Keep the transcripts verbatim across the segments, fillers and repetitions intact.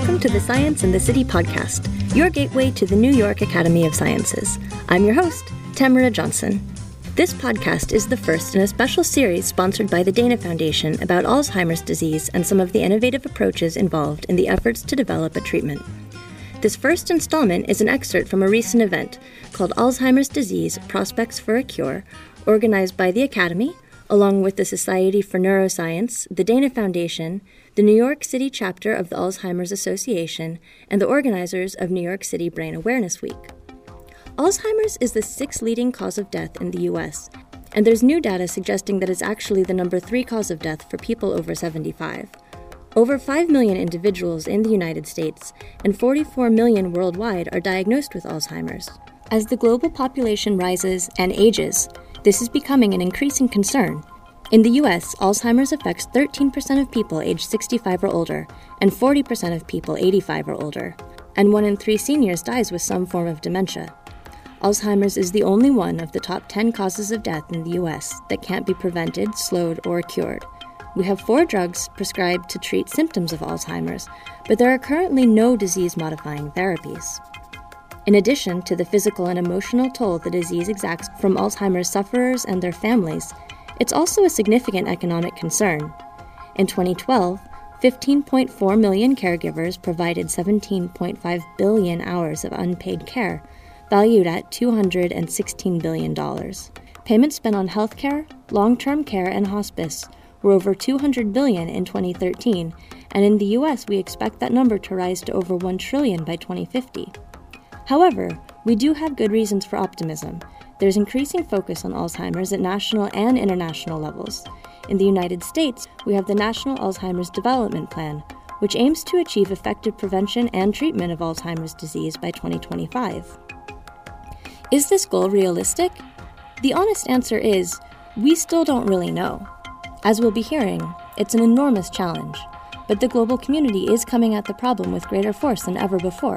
Welcome to the Science in the City podcast, your gateway to the New York Academy of Sciences. I'm your host, Tamara Johnson. This podcast is the first in a special series sponsored by the Dana Foundation about Alzheimer's disease and some of the innovative approaches involved in the efforts to develop a treatment. This first installment is an excerpt from a recent event called Alzheimer's Disease: Prospects for a Cure, organized by the Academy, along with the Society for Neuroscience, the Dana Foundation, the New York City chapter of the Alzheimer's Association, and the organizers of New York City Brain Awareness Week. Alzheimer's is the sixth leading cause of death in the U S, and there's new data suggesting that it's actually the number three cause of death for people over seventy-five. Over five million individuals in the United States and forty-four million worldwide are diagnosed with Alzheimer's. As the global population rises and ages, this is becoming an increasing concern. In the U S, Alzheimer's affects thirteen percent of people aged sixty-five or older and forty percent of people eighty-five or older, and one in three seniors dies with some form of dementia. Alzheimer's is the only one of the top ten causes of death in the U S that can't be prevented, slowed, or cured. We have four drugs prescribed to treat symptoms of Alzheimer's, but there are currently no disease-modifying therapies. In addition to the physical and emotional toll the disease exacts from Alzheimer's sufferers and their families, it's also a significant economic concern. In twenty twelve, fifteen point four million caregivers provided seventeen point five billion hours of unpaid care, valued at two hundred sixteen billion dollars. Payments spent on healthcare, long-term care, and hospice were over two hundred billion dollars in twenty thirteen, and in the U S we expect that number to rise to over one trillion dollars by twenty fifty. However, we do have good reasons for optimism. There's increasing focus on Alzheimer's at national and international levels. In the United States, we have the National Alzheimer's Development Plan, which aims to achieve effective prevention and treatment of Alzheimer's disease by twenty twenty-five. Is this goal realistic? The honest answer is, we still don't really know. As we'll be hearing, it's an enormous challenge, but the global community is coming at the problem with greater force than ever before.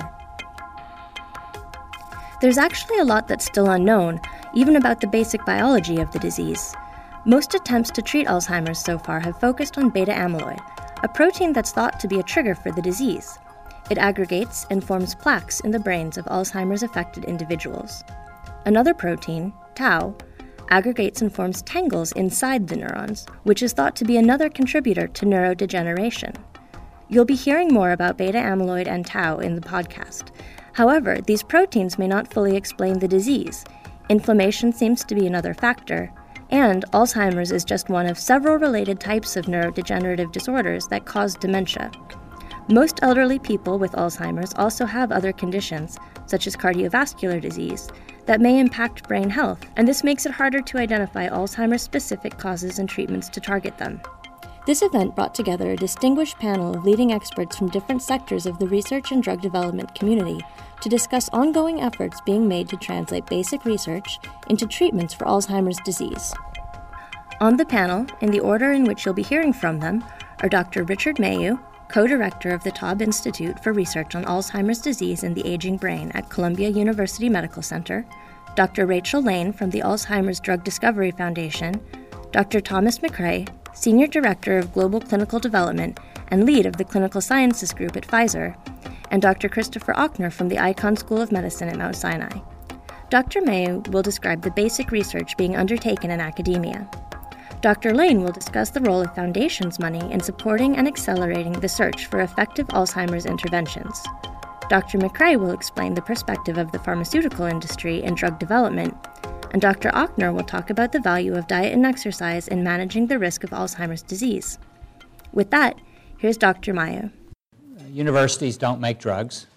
There's actually a lot that's still unknown, even about the basic biology of the disease. Most attempts to treat Alzheimer's so far have focused on beta amyloid, a protein that's thought to be a trigger for the disease. It aggregates and forms plaques in the brains of Alzheimer's-affected individuals. Another protein, tau, aggregates and forms tangles inside the neurons, which is thought to be another contributor to neurodegeneration. You'll be hearing more about beta amyloid and tau in the podcast. However, these proteins may not fully explain the disease. Inflammation seems to be another factor, and Alzheimer's is just one of several related types of neurodegenerative disorders that cause dementia. Most elderly people with Alzheimer's also have other conditions, such as cardiovascular disease, that may impact brain health, and this makes it harder to identify Alzheimer's-specific causes and treatments to target them. This event brought together a distinguished panel of leading experts from different sectors of the research and drug development community to discuss ongoing efforts being made to translate basic research into treatments for Alzheimer's disease. On the panel, in the order in which you'll be hearing from them, are Doctor Richard Mayu, co-director of the Taub Institute for Research on Alzheimer's Disease and the Aging Brain at Columbia University Medical Center, Doctor Rachel Lane from the Alzheimer's Drug Discovery Foundation, Doctor Thomas McRae, Senior Director of Global Clinical Development and lead of the Clinical Sciences Group at Pfizer, and Doctor Christopher Ochner from the Icahn School of Medicine at Mount Sinai. Doctor Mayu will describe the basic research being undertaken in academia. Doctor Lane will discuss the role of foundations money in supporting and accelerating the search for effective Alzheimer's interventions. Doctor McRae will explain the perspective of the pharmaceutical industry in drug development, and Doctor Ochner will talk about the value of diet and exercise in managing the risk of Alzheimer's disease. With that, here's Doctor Mayu. Universities don't make drugs.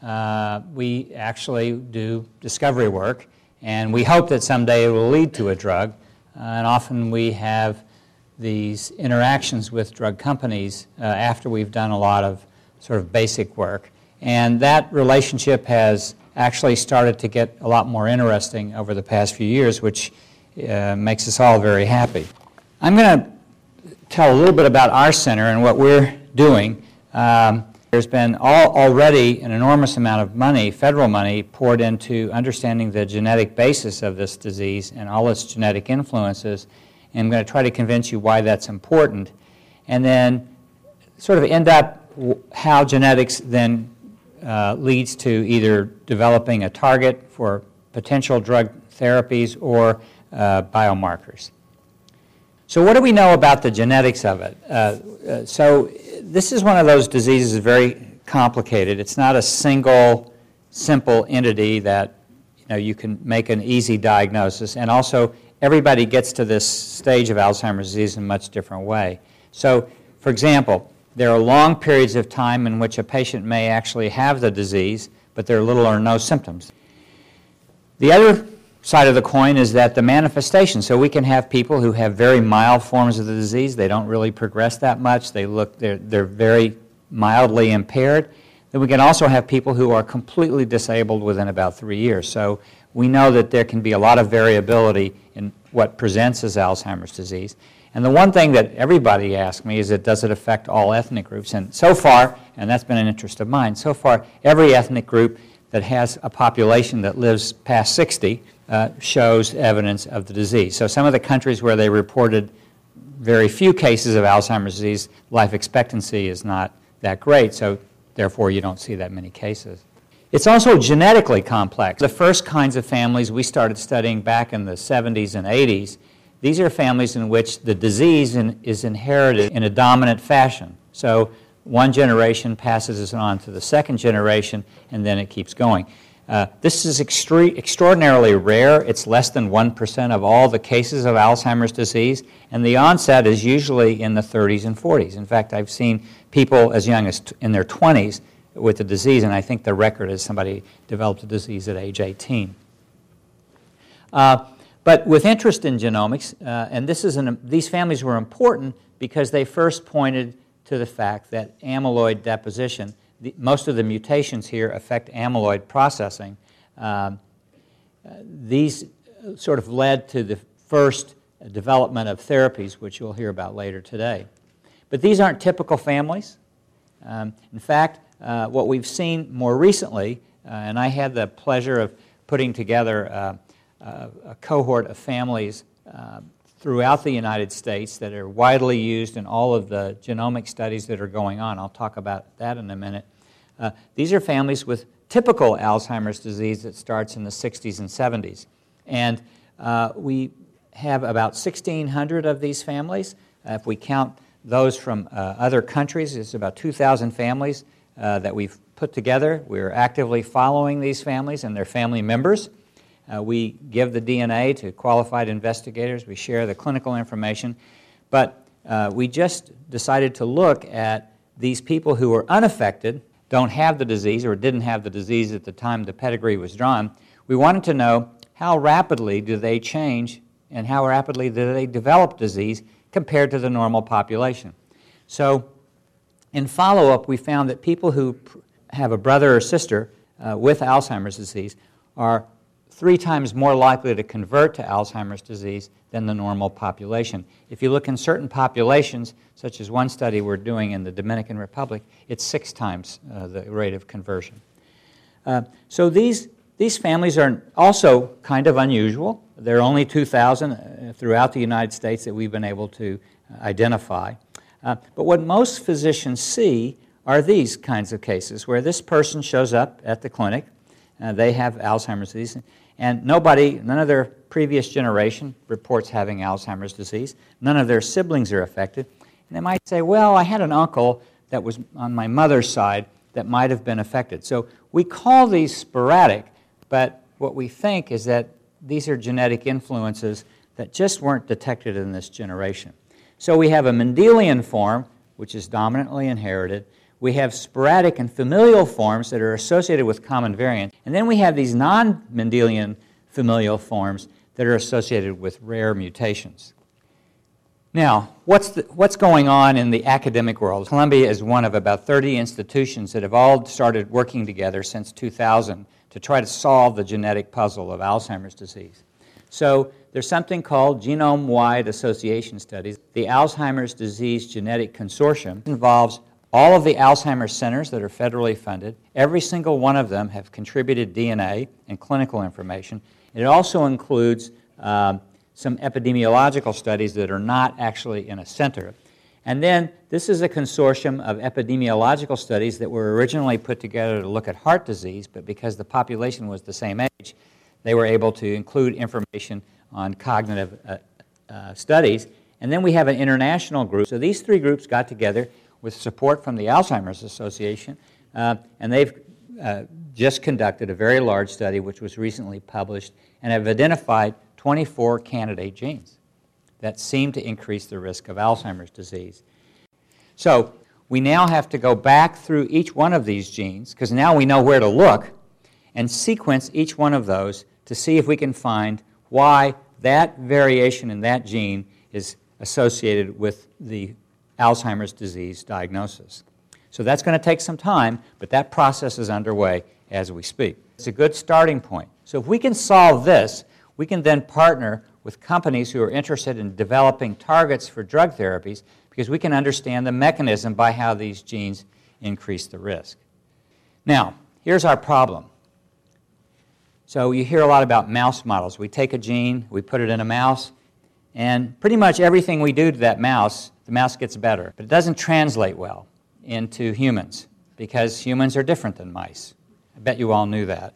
Uh, we actually do discovery work, and we hope that someday it will lead to a drug. Uh, and often we have these interactions with drug companies uh, after we've done a lot of sort of basic work. And that relationship has actually started to get a lot more interesting over the past few years, which uh, makes us all very happy. I'm going to tell a little bit about our center and what we're doing. Um, there's been all, already an enormous amount of money, federal money, poured into understanding the genetic basis of this disease and all its genetic influences. And I'm going to try to convince you why that's important. And then sort of end up w- how genetics then uh, leads to either developing a target for potential drug therapies or uh, biomarkers. So what do we know about the genetics of it? Uh, uh, so this is one of those diseases very complicated. It's not a single, simple entity that you know you can make an easy diagnosis, and also everybody gets to this stage of Alzheimer's disease in a much different way. So, for example, there are long periods of time in which a patient may actually have the disease, but there are little or no symptoms. The other side of the coin is that the manifestation. So we can have people who have very mild forms of the disease. They don't really progress that much. They look, they're, they're very mildly impaired. Then we can also have people who are completely disabled within about three years. So we know that there can be a lot of variability in what presents as Alzheimer's disease. And the one thing that everybody asks me is that does it affect all ethnic groups? And so far, and that's been an interest of mine, so far every ethnic group that has a population that lives past sixty uh, shows evidence of the disease. So some of the countries where they reported very few cases of Alzheimer's disease, life expectancy is not that great, so therefore you don't see that many cases. It's also genetically complex. The first kinds of families we started studying back in the seventies and eighties, these are families in which the disease in, is inherited in a dominant fashion. So one generation passes it on to the second generation, and then it keeps going. Uh, this is extre- extraordinarily rare. It's less than one percent of all the cases of Alzheimer's disease, and the onset is usually in the thirties and forties. In fact, I've seen people as young as t- in their twenties with the disease, and I think the record is somebody developed a disease at age eighteen. Uh, but with interest in genomics, uh, and this is an, these families were important because they first pointed to the fact that amyloid deposition, the, most of the mutations here affect amyloid processing. Um, uh, these sort of led to the first development of therapies, which you'll hear about later today. But these aren't typical families. Um, in fact, uh, what we've seen more recently, uh, and I had the pleasure of putting together uh, uh, a cohort of families uh, throughout the United States that are widely used in all of the genomic studies that are going on. I'll talk about that in a minute. Uh, these are families with typical Alzheimer's disease that starts in the sixties and seventies. And uh, we have about sixteen hundred of these families. Uh, if we count those from uh, other countries, it's about two thousand families uh, that we've put together. We're actively following these families and their family members. Uh, we give the D N A to qualified investigators. We share the clinical information. But uh, we just decided to look at these people who are unaffected, don't have the disease or didn't have the disease at the time the pedigree was drawn. We wanted to know how rapidly do they change and how rapidly do they develop disease compared to the normal population. So in follow-up, we found that people who have a brother or sister uh, with Alzheimer's disease are three times more likely to convert to Alzheimer's disease than the normal population. If you look in certain populations, such as one study we're doing in the Dominican Republic, it's six times uh, the rate of conversion. Uh, so these, these families are also kind of unusual. There are only two thousand uh, throughout the United States that we've been able to uh, identify. Uh, but what most physicians see are these kinds of cases where this person shows up at the clinic, uh, they have Alzheimer's disease, and nobody, none of their previous generation reports having Alzheimer's disease. None of their siblings are affected. And they might say, well, I had an uncle that was on my mother's side that might have been affected. So we call these sporadic, but what we think is that these are genetic influences that just weren't detected in this generation. So we have a Mendelian form, which is dominantly inherited. We have sporadic and familial forms that are associated with common variants. And then we have these non-Mendelian familial forms that are associated with rare mutations. Now, what's, the, what's going on in the academic world? Columbia is one of about thirty institutions that have all started working together since two thousand to try to solve the genetic puzzle of Alzheimer's disease. So there's something called genome-wide association studies. The Alzheimer's Disease Genetic Consortium involves all of the Alzheimer's centers that are federally funded. Every single one of them have contributed D N A and clinical information. It also includes um, some epidemiological studies that are not actually in a center. And then this is a consortium of epidemiological studies that were originally put together to look at heart disease, but because the population was the same age, they were able to include information on cognitive uh, uh, studies. And then we have an international group. So these three groups got together with support from the Alzheimer's Association, uh, and they've uh, just conducted a very large study which was recently published and have identified twenty-four candidate genes that seem to increase the risk of Alzheimer's disease. So we now have to go back through each one of these genes, because now we know where to look, and sequence each one of those to see if we can find why that variation in that gene is associated with the Alzheimer's disease diagnosis. So that's going to take some time, but that process is underway as we speak. It's a good starting point. So if we can solve this, we can then partner with companies who are interested in developing targets for drug therapies, because we can understand the mechanism by how these genes increase the risk. Now, here's our problem. So you hear a lot about mouse models. We take a gene, we put it in a mouse, and pretty much everything we do to that mouse, the mouse gets better. But it doesn't translate well into humans, because humans are different than mice. I bet you all knew that.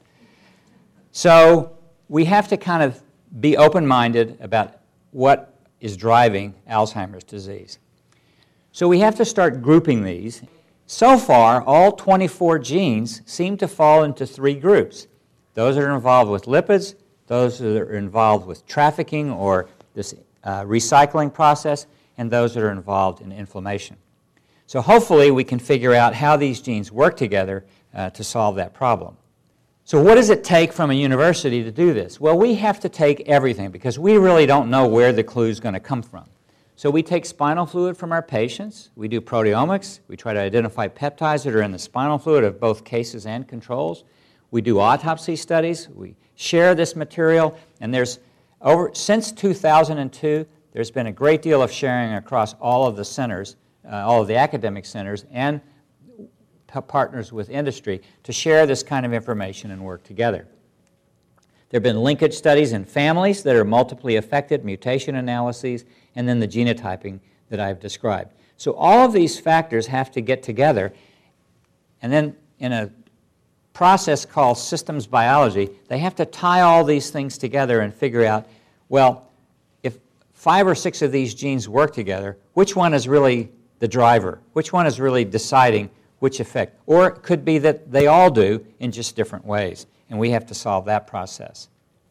So we have to kind of be open-minded about what is driving Alzheimer's disease. So we have to start grouping these. So far, all twenty-four genes seem to fall into three groups. Those that are involved with lipids, those that are involved with trafficking or this uh, recycling process, and those that are involved in inflammation. So hopefully we can figure out how these genes work together uh, to solve that problem. So what does it take from a university to do this? Well, we have to take everything, because we really don't know where the clue is going to come from. So we take spinal fluid from our patients, we do proteomics, we try to identify peptides that are in the spinal fluid of both cases and controls. We do autopsy studies, we share this material, and there's over, since two thousand two, there's been a great deal of sharing across all of the centers, uh, all of the academic centers, and partners with industry to share this kind of information and work together. There have been linkage studies in families that are multiply affected, mutation analyses, and then the genotyping that I've described. So all of these factors have to get together, and then in a process called systems biology, they have to tie all these things together and figure out, well, if five or six of these genes work together, which one is really the driver? Which one is really deciding which effect? Or it could be that they all do in just different ways, and we have to solve that process.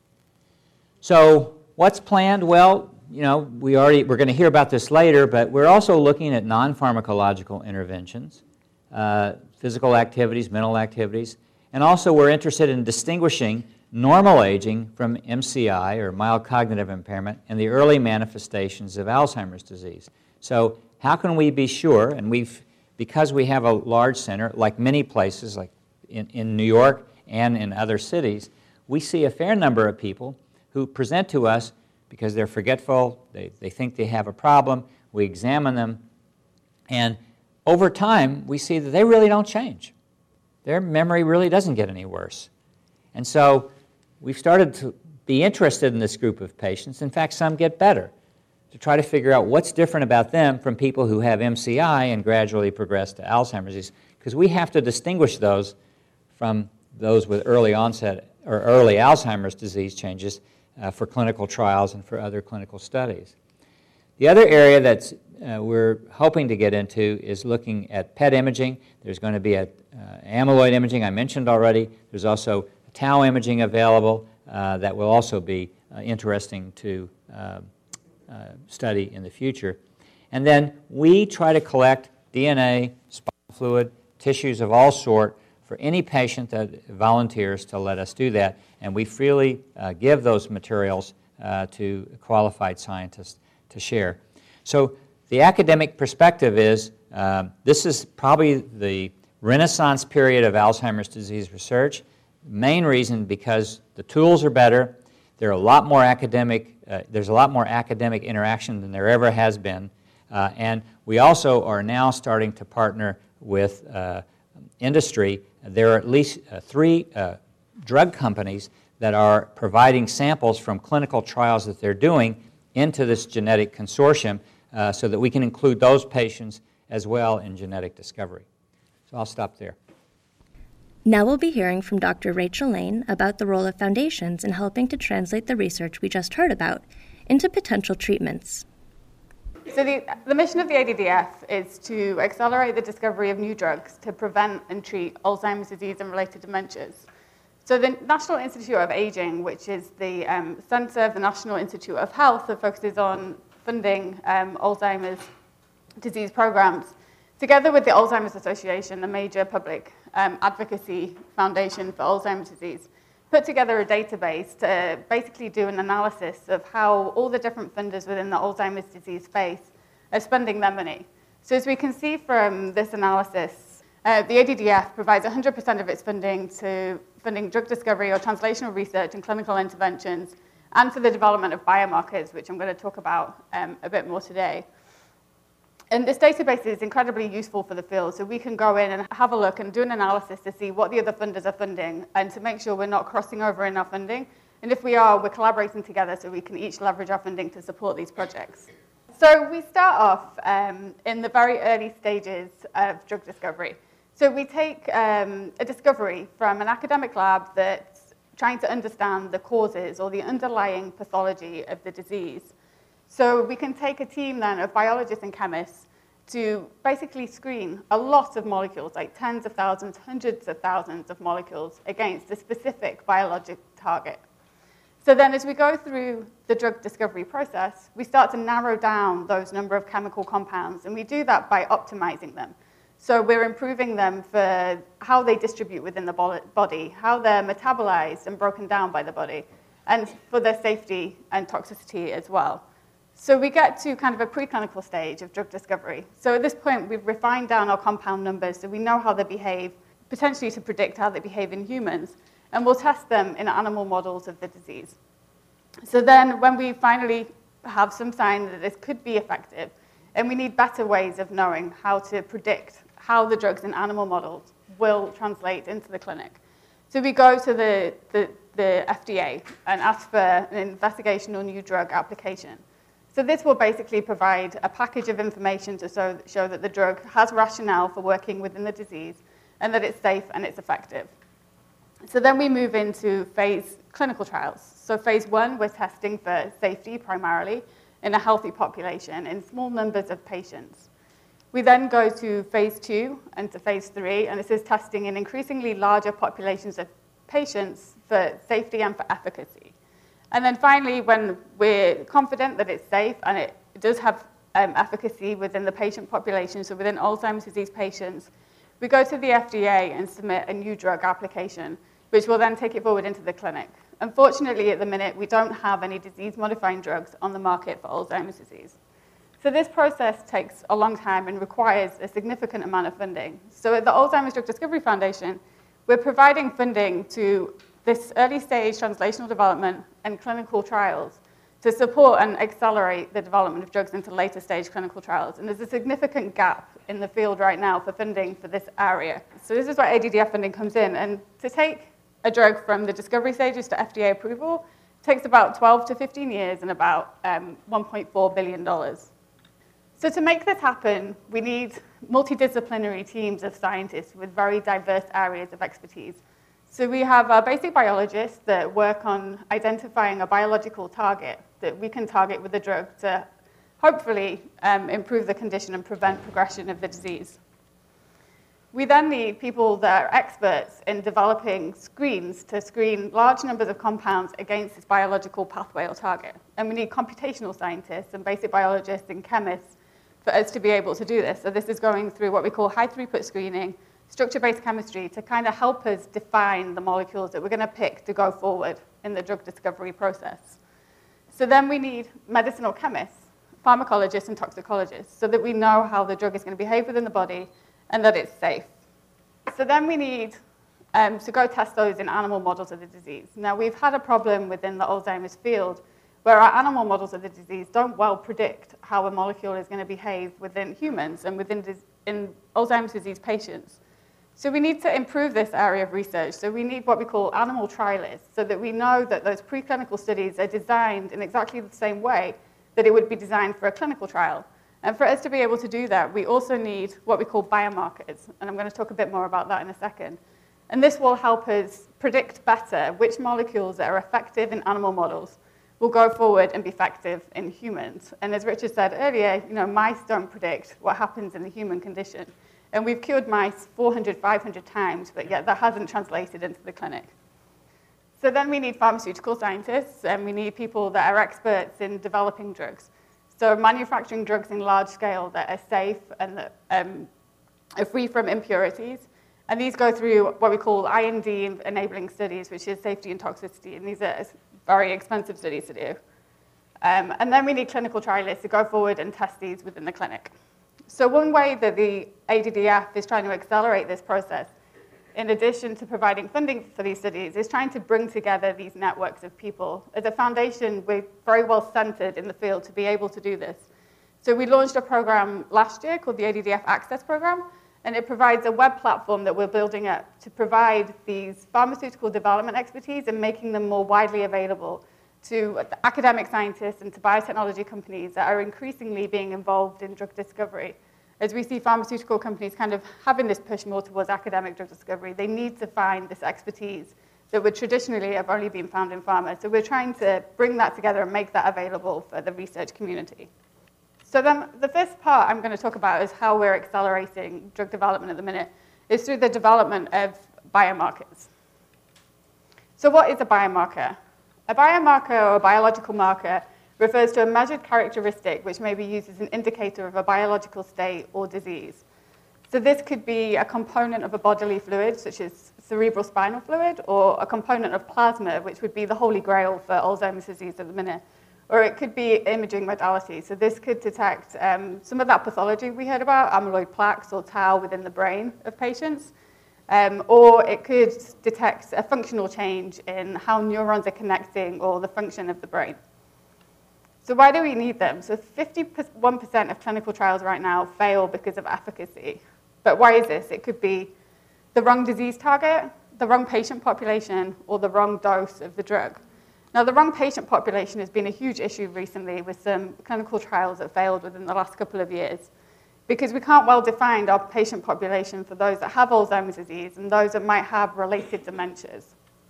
So what's planned? Well, you know, we already, we're going to hear about this later, but we're also looking at non-pharmacological interventions, uh, physical activities, mental activities, and also we're interested in distinguishing normal aging from M C I, or mild cognitive impairment, and the early manifestations of Alzheimer's disease. So how can we be sure, and we've because we have a large center, like many places, like in, in New York and in other cities, we see a fair number of people who present to us because they're forgetful, they, they think they have a problem, we examine them, and over time we see that they really don't change. Their memory really doesn't get any worse. And so we've started to be interested in this group of patients. In fact, some get better, to try to figure out what's different about them from people who have M C I and gradually progress to Alzheimer's disease, because we have to distinguish those from those with early onset or early Alzheimer's disease changes uh, for clinical trials and for other clinical studies. The other area that uh, we're hoping to get into is looking at P E T imaging. There's going to be a, uh, amyloid imaging I mentioned already. There's also tau imaging available uh, that will also be uh, interesting to uh, Uh, study in the future. And then we try to collect D N A, spinal fluid, tissues of all sort for any patient that volunteers to let us do that, and we freely uh, give those materials uh, to qualified scientists to share. So the academic perspective is uh, this is probably the renaissance period of Alzheimer's disease research. Main reason because the tools are better, there are a lot more academic Uh, there's a lot more academic interaction than there ever has been, uh, and we also are now starting to partner with uh, industry. There are at least uh, three uh, drug companies that are providing samples from clinical trials that they're doing into this genetic consortium uh, so that we can include those patients as well in genetic discovery. So I'll stop there. Now we'll be hearing from Doctor Rachel Lane about the role of foundations in helping to translate the research we just heard about into potential treatments. So the, the mission of the A D D F is to accelerate the discovery of new drugs to prevent and treat Alzheimer's disease and related dementias. So the National Institute of Aging, which is the um, center of the National Institute of Health that focuses on funding um, Alzheimer's disease programs, together with the Alzheimer's Association, the major public um, advocacy foundation for Alzheimer's disease, put together a database to basically do an analysis of how all the different funders within the Alzheimer's disease space are spending their money. So as we can see from this analysis, uh, the A D D F provides one hundred percent of its funding to funding drug discovery or translational research and clinical interventions, and for the development of biomarkers, which I'm going to talk about um, a bit more today. And this database is incredibly useful for the field, so we can go in and have a look and do an analysis to see what the other funders are funding and to make sure we're not crossing over in our funding. And if we are, we're collaborating together so we can each leverage our funding to support these projects. So we start off um, in the very early stages of drug discovery. So we take um, a discovery from an academic lab that's trying to understand the causes or the underlying pathology of the disease. So we can take a team then of biologists and chemists to basically screen a lot of molecules, like tens of thousands, hundreds of thousands of molecules against a specific biologic target. So then as we go through the drug discovery process, we start to narrow down those number of chemical compounds, and we do that by optimizing them. So we're improving them for how they distribute within the body, how they're metabolized and broken down by the body, and for their safety and toxicity as well. So we get to kind of a preclinical stage of drug discovery. So at this point, we've refined down our compound numbers so we know how they behave, potentially to predict how they behave in humans, and we'll test them in animal models of the disease. So then when we finally have some sign that this could be effective, and we need better ways of knowing how to predict how the drugs in animal models will translate into the clinic. So we go to the, the, the F D A and ask for an investigational new drug application. So this will basically provide a package of information to show, show that the drug has rationale for working within the disease and that it's safe and it's effective. So then we move into phase clinical trials. So phase one, we're testing for safety primarily in a healthy population in small numbers of patients. We then go to phase two and to phase three, and this is testing in increasingly larger populations of patients for safety and for efficacy. And then finally, when we're confident that it's safe and it does have um, efficacy within the patient population, so within Alzheimer's disease patients, we go to the F D A and submit a new drug application, which will then take it forward into the clinic. Unfortunately, at the minute, we don't have any disease-modifying drugs on the market for Alzheimer's disease. So this process takes a long time and requires a significant amount of funding. So at the Alzheimer's Drug Discovery Foundation, we're providing funding to this early stage translational development and clinical trials to support and accelerate the development of drugs into later stage clinical trials. And there's a significant gap in the field right now for funding for this area. So this is where A D D F funding comes in. And to take a drug from the discovery stages to F D A approval takes about twelve to fifteen years and about um, one point four billion dollars. So to make this happen, we need multidisciplinary teams of scientists with very diverse areas of expertise. So we have our basic biologists that work on identifying a biological target that we can target with a drug to hopefully um, improve the condition and prevent progression of the disease. We then need people that are experts in developing screens to screen large numbers of compounds against this biological pathway or target. And we need computational scientists and basic biologists and chemists for us to be able to do this. So this is going through what we call high-throughput screening, structure-based chemistry, to kind of help us define the molecules that we're going to pick to go forward in the drug discovery process. So then we need medicinal chemists, pharmacologists, and toxicologists, so that we know how the drug is going to behave within the body and that it's safe. So then we need um, to go test those in animal models of the disease. Now, we've had a problem within the Alzheimer's field where our animal models of the disease don't well predict how a molecule is going to behave within humans and within in Alzheimer's disease patients. So we need to improve this area of research. So we need what we call animal trialists, so that we know that those preclinical studies are designed in exactly the same way that it would be designed for a clinical trial. And for us to be able to do that, we also need what we call biomarkers. And I'm going to talk a bit more about that in a second. And this will help us predict better which molecules that are effective in animal models will go forward and be effective in humans. And as Richard said earlier, you know, mice don't predict what happens in the human condition. And we've cured mice four hundred, five hundred times, but yet that hasn't translated into the clinic. So then we need pharmaceutical scientists, and we need people that are experts in developing drugs. So manufacturing drugs in large scale that are safe and that um, are free from impurities. And these go through what we call I N D-enabling studies, which is safety and toxicity. And these are very expensive studies to do. Um, and then we need clinical trialists to go forward and test these within the clinic. So one way that the A D D F is trying to accelerate this process, in addition to providing funding for these studies, is trying to bring together these networks of people. As a foundation, we're very well centered in the field to be able to do this. So we launched a program last year called the A D D F Access Program, and it provides a web platform that we're building up to provide these pharmaceutical development expertise and making them more widely available to academic scientists and to biotechnology companies that are increasingly being involved in drug discovery. As we see pharmaceutical companies kind of having this push more towards academic drug discovery, they need to find this expertise that would traditionally have only been found in pharma. So we're trying to bring that together and make that available for the research community. So then the first part I'm going to talk about is how we're accelerating drug development at the minute, is through the development of biomarkers. So what is a biomarker? A biomarker or a biological marker refers to a measured characteristic which may be used as an indicator of a biological state or disease. So this could be a component of a bodily fluid, such as cerebral spinal fluid, or a component of plasma, which would be the holy grail for Alzheimer's disease at the minute. Or it could be imaging modality. So this could detect um, some of that pathology we heard about, amyloid plaques or tau within the brain of patients. Um, or it could detect a functional change in how neurons are connecting or the function of the brain. So why do we need them? So fifty-one percent of clinical trials right now fail because of efficacy. But why is this? It could be the wrong disease target, the wrong patient population, or the wrong dose of the drug. Now, the wrong patient population has been a huge issue recently with some clinical trials that failed within the last couple of years, because we can't well define our patient population for those that have Alzheimer's disease and those that might have related dementias.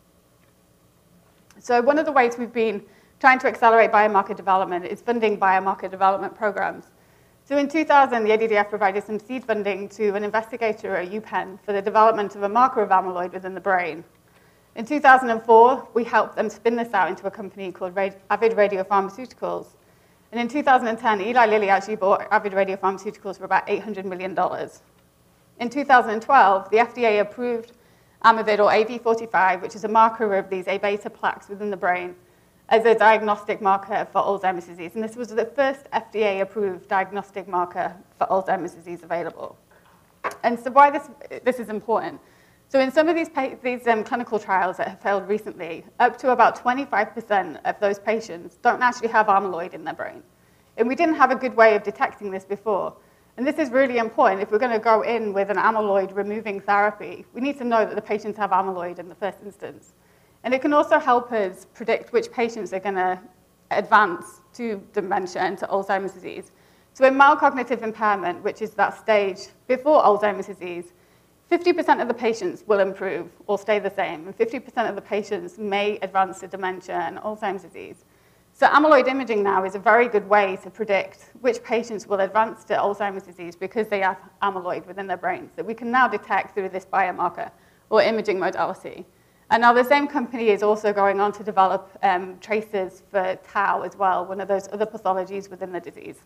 So one of the ways we've been trying to accelerate biomarker development is funding biomarker development programs. So in two thousand, the A D D F provided some seed funding to an investigator at UPenn for the development of a marker of amyloid within the brain. In two thousand four, we helped them spin this out into a company called Avid Radiopharmaceuticals. And in two thousand ten, Eli Lilly actually bought Avid Radiopharmaceuticals for about eight hundred million dollars. In two thousand twelve, the F D A approved Amyvid, or A V forty-five, which is a marker of these A beta plaques within the brain, as a diagnostic marker for Alzheimer's disease. And this was the first F D A-approved diagnostic marker for Alzheimer's disease available. And so why this, this is important. So in some of these, these um, clinical trials that have failed recently, up to about twenty-five percent of those patients don't actually have amyloid in their brain. And we didn't have a good way of detecting this before. And this is really important. If we're going to go in with an amyloid-removing therapy, we need to know that the patients have amyloid in the first instance. And it can also help us predict which patients are going to advance to dementia and to Alzheimer's disease. So in mild cognitive impairment, which is that stage before Alzheimer's disease, fifty percent of the patients will improve or stay the same, and fifty percent of the patients may advance to dementia and Alzheimer's disease. So amyloid imaging now is a very good way to predict which patients will advance to Alzheimer's disease because they have amyloid within their brains that we can now detect through this biomarker or imaging modality. And now the same company is also going on to develop um, tracers for tau as well, one of those other pathologies within the disease.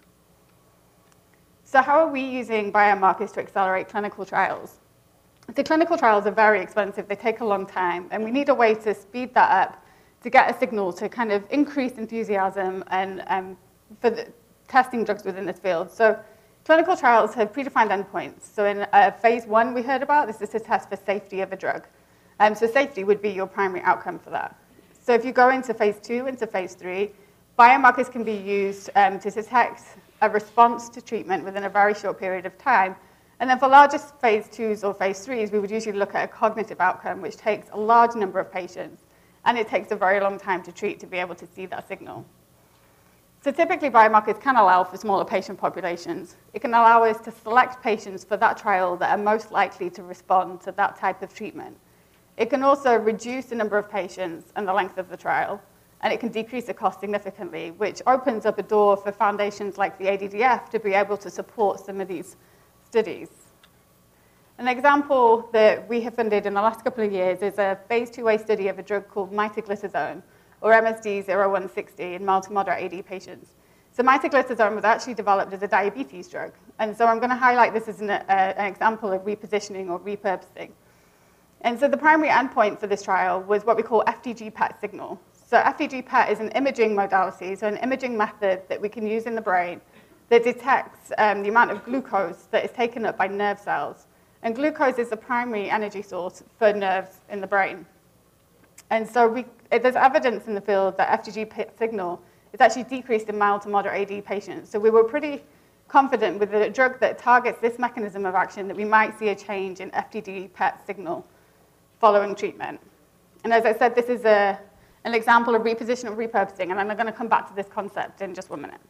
So how are we using biomarkers to accelerate clinical trials? The clinical trials are very expensive. They take a long time, and we need a way to speed that up to get a signal to kind of increase enthusiasm and um, for the testing drugs within this field. So clinical trials have predefined endpoints. So in uh, phase one we heard about, this is to test for safety of a drug. Um, so safety would be your primary outcome for that. So if you go into phase two, into phase three, biomarkers can be used um, to detect a response to treatment within a very short period of time. And then for larger phase twos or phase threes, we would usually look at a cognitive outcome, which takes a large number of patients. And it takes a very long time to treat to be able to see that signal. So typically, biomarkers can allow for smaller patient populations. It can allow us to select patients for that trial that are most likely to respond to that type of treatment. It can also reduce the number of patients and the length of the trial, and it can decrease the cost significantly, which opens up a door for foundations like the A D D F to be able to support some of these studies. An example that we have funded in the last couple of years is a phase two A study of a drug called mitaglipizone, or M S D zero one sixty, in mild to moderate A D patients. So mitaglipizone was actually developed as a diabetes drug. And so I'm going to highlight this as an, uh, an example of repositioning or repurposing. And so the primary endpoint for this trial was what we call F D G P E T signal. So F D G P E T is an imaging modality, so an imaging method that we can use in the brain that detects um, the amount of glucose that is taken up by nerve cells. And glucose is the primary energy source for nerves in the brain. And so we, there's evidence in the field that F D G P E T signal is actually decreased in mild to moderate A D patients. So we were pretty confident with a drug that targets this mechanism of action that we might see a change in F D G P E T signal following treatment. And as I said, this is a, an example of reposition or repurposing, and I'm going to come back to this concept in just one minute.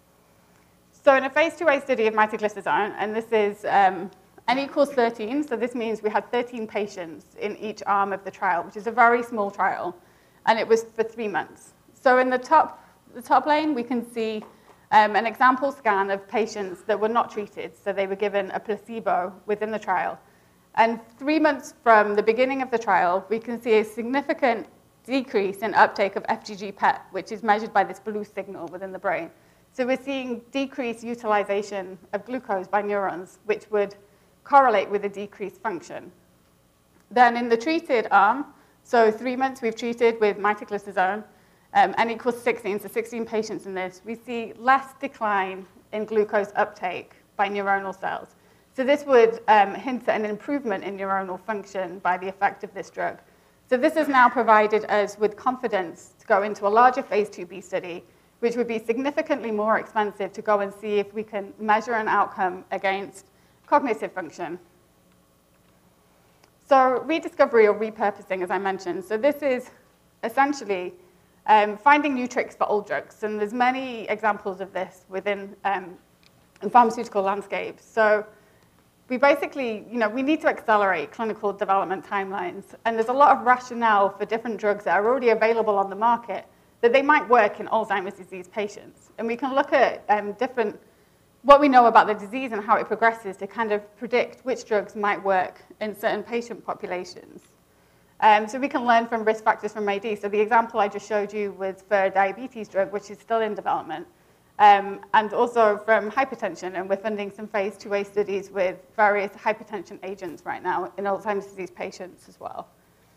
So in a phase two A study of mitaglipizone, and this is um, N equals thirteen, so this means we had thirteen patients in each arm of the trial, which is a very small trial, and it was for three months. So in the top, the top lane, we can see um, an example scan of patients that were not treated, so they were given a placebo within the trial. And three months from the beginning of the trial, we can see a significant decrease in uptake of F D G P E T, which is measured by this blue signal within the brain. So we're seeing decreased utilization of glucose by neurons, which would correlate with a decreased function. Then in the treated arm, so three months we've treated with mitaglipizone, um, N equals sixteen, so sixteen patients in this, we see less decline in glucose uptake by neuronal cells. So this would um, hint at an improvement in neuronal function by the effect of this drug. So this has now provided us with confidence to go into a larger phase two B study, which would be significantly more expensive to go and see if we can measure an outcome against cognitive function. So rediscovery or repurposing, as I mentioned. So this is essentially um, finding new tricks for old drugs. And there's many examples of this within um, the pharmaceutical landscape. So we basically, you know, we need to accelerate clinical development timelines. And there's a lot of rationale for different drugs that are already available on the market that they might work in Alzheimer's disease patients. And we can look at um, different what we know about the disease and how it progresses to kind of predict which drugs might work in certain patient populations. Um, so we can learn from risk factors from A D. So the example I just showed you was for a diabetes drug, which is still in development, um, and also from hypertension. And we're funding some phase two A studies with various hypertension agents right now in Alzheimer's disease patients as well.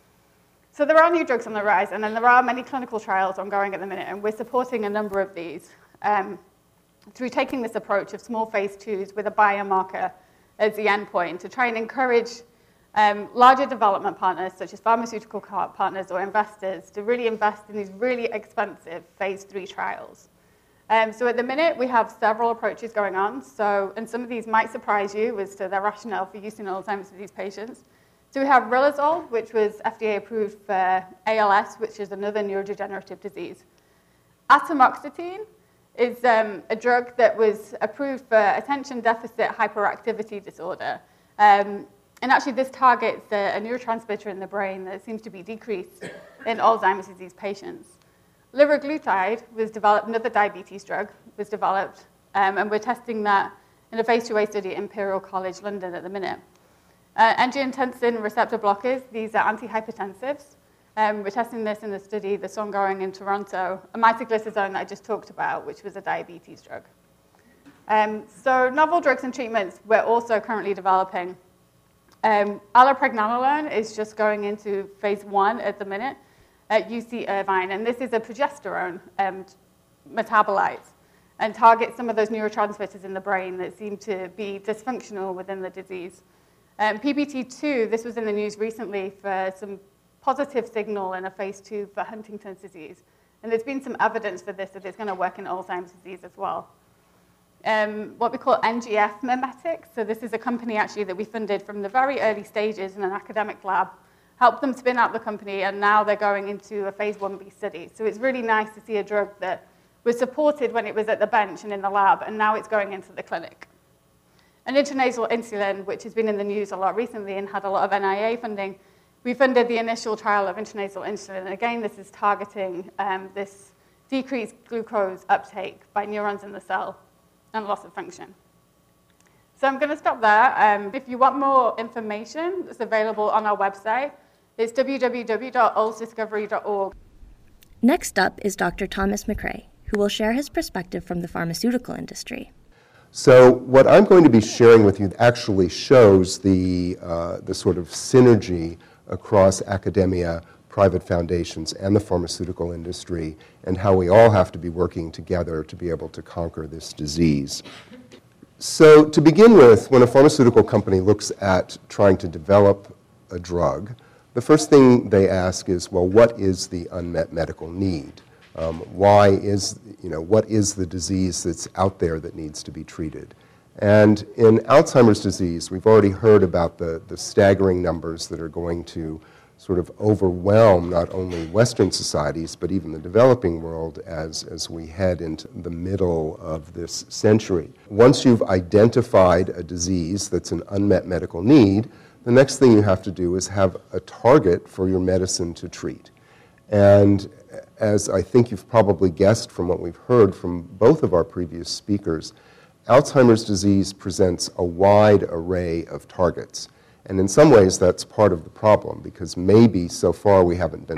So there are new drugs on the rise, and then there are many clinical trials ongoing at the minute, and we're supporting a number of these. Um, through taking this approach of small phase twos with a biomarker as the endpoint to try and encourage um, larger development partners, such as pharmaceutical partners or investors, to really invest in these really expensive phase three trials. Um, so at the minute, we have several approaches going on. So, and some of these might surprise you as to their rationale for use in Alzheimer's disease patients. So we have riluzole, which was F D A approved for A L S, which is another neurodegenerative disease. Atomoxetine is um, a drug that was approved for attention deficit hyperactivity disorder. Um, and actually, this targets a, a neurotransmitter in the brain that seems to be decreased in Alzheimer's disease patients. Liraglutide was developed, another diabetes drug, was developed, um, and we're testing that in a phase two A study at Imperial College London at the minute. Uh, angiotensin receptor blockers, these are antihypertensives. Um, we're testing this in a study that's ongoing in Toronto, a mitaglipizone that I just talked about, which was a diabetes drug. Um, so novel drugs and treatments we're also currently developing. Um, allopregnanolone is just going into phase one at the minute at U C Irvine, and this is a progesterone um, metabolite and targets some of those neurotransmitters in the brain that seem to be dysfunctional within the disease. Um, P B T two, this was in the news recently for some positive signal in a phase two for Huntington's disease. And there's been some evidence for this that it's going to work in Alzheimer's disease as well. Um, what we call N G F Mimetics, so this is a company actually that we funded from the very early stages in an academic lab, helped them spin out the company, and now they're going into a phase one B study. So it's really nice to see a drug that was supported when it was at the bench and in the lab, and now it's going into the clinic. And intranasal insulin, which has been in the news a lot recently and had a lot of N I A funding, we funded the initial trial of intranasal insulin. And again, this is targeting um, this decreased glucose uptake by neurons in the cell and loss of function. So I'm going to stop there. Um, if you want more information, it's available on our website. It's w w w dot o l s discovery dot org. Next up is Doctor Thomas McRae, who will share his perspective from the pharmaceutical industry. So what I'm going to be sharing with you actually shows the, uh, the sort of synergy across academia, private foundations, and the pharmaceutical industry, and how we all have to be working together to be able to conquer this disease. So to begin with, when a pharmaceutical company looks at trying to develop a drug, the first thing they ask is, well, what is the unmet medical need? Um, why is, you know, what is the disease that's out there that needs to be treated? And in Alzheimer's disease, we've already heard about the, the staggering numbers that are going to sort of overwhelm not only Western societies, but even the developing world as, as we head into the middle of this century. Once you've identified a disease that's an unmet medical need, the next thing you have to do is have a target for your medicine to treat. And as I think you've probably guessed from what we've heard from both of our previous speakers, Alzheimer's disease presents a wide array of targets. And in some ways, that's part of the problem, because maybe so far we haven't been